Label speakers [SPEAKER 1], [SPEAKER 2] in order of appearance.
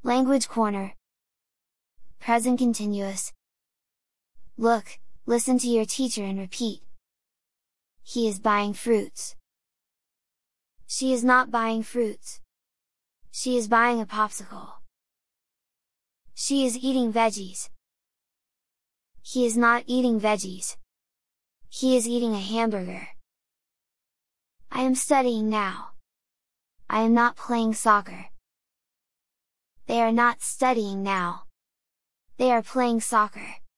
[SPEAKER 1] Language Corner. Present continuous. Look, listen to your teacher and repeat. He is buying fruits. She is not buying fruits. She is buying a popsicle. She is eating veggies. He is not eating veggies. He is eating a hamburger. I am studying now. I am not playing soccer. They are not studying now. They are playing soccer.